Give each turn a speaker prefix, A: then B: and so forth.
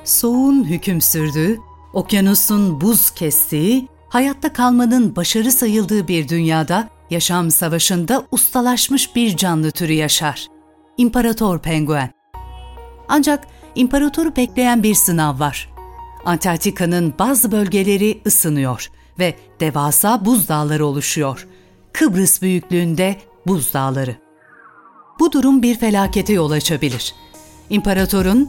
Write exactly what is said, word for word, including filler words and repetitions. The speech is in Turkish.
A: Soğuğun hüküm sürdüğü, okyanusun buz kestiği, hayatta kalmanın başarı sayıldığı bir dünyada yaşam savaşında ustalaşmış bir canlı türü yaşar. İmparator penguen. Ancak imparatoru bekleyen bir sınav var. Antarktika'nın bazı bölgeleri ısınıyor ve devasa buzdağları oluşuyor. Kıbrıs büyüklüğünde buzdağları. Bu durum bir felakete yol açabilir. İmparatorun